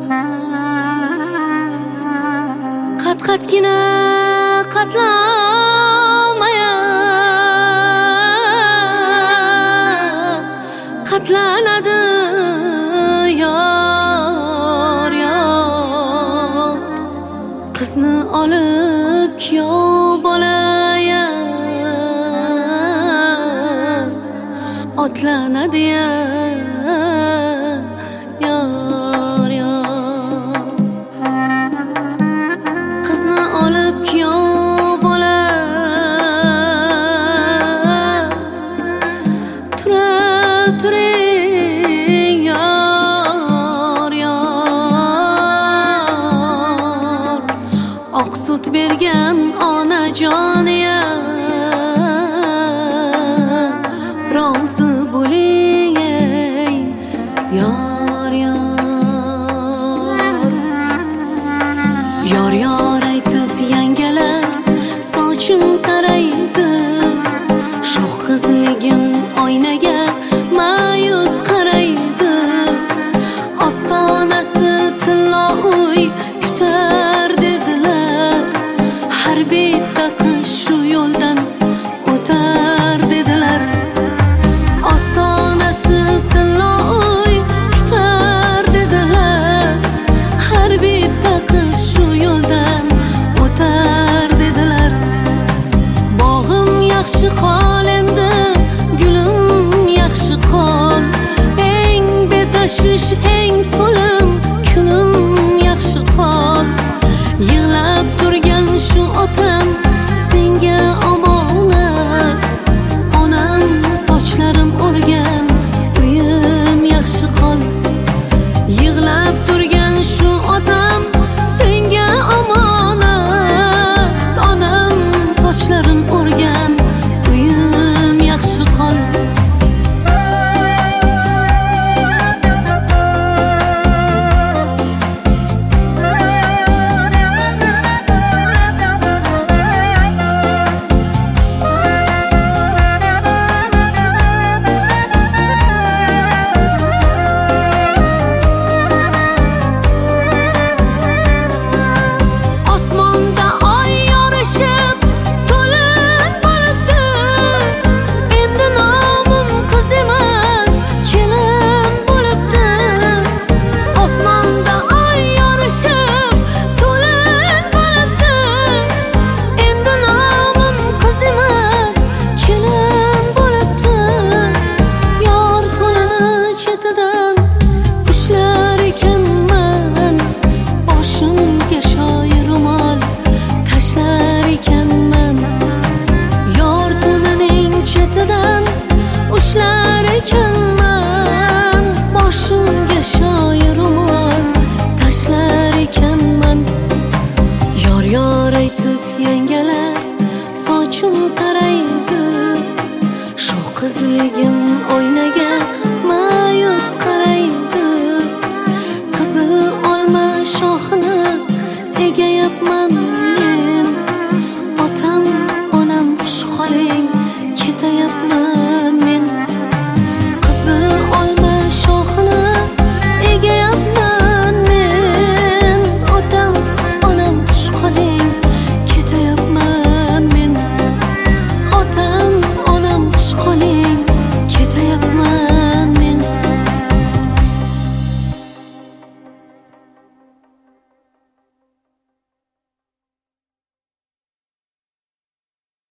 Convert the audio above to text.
Qat-qatgina qatlanmayan qatlanadi yor yor. Qizni olib kuyov bolaya otlanadi yor yor. Qizni olib kuyov bola turing yor yor. Oq sut bergan onajoniya rozi bo'ling ey yor yor. Yor yor aytib yangalar sochim taraydi, shoh qizligim oynaga ma'yus qaraydi. Ostonasi tillo uy kutar dedilar, har bitta qiz shu yo'ldan o'tar dedilar. Ostonasi tillo uy kutar dedilar, har bitta qiz shu yo'ldan o'tar dedilar. Bog'im yaxshi qol endi, gulim yaxshi qol, eng betashvish eng so'lim kunim yaxshi qol. Yig'lab turgan shu otam senga omonat, onam sochlarim o'rgan uyim yaxshi qol. Yig'lab turgan shu otam senga omonat, onam sochlarim o'rgan uyim yaxshi qol. Osmonda oy yorishib to'lin bo'libdi, endi nomim qiz emas kelin bo'libdi. Osmonda oy yorishib to'lin bo'libdi, endi nomim qiz emas kelin bo'libdi. Yor to'nini chetidan ushlar ekanman, boshimga shoyi ro'mol tashlar ekanman. Yor to'nining chetidan ushlar ekanman, boshimga shoyi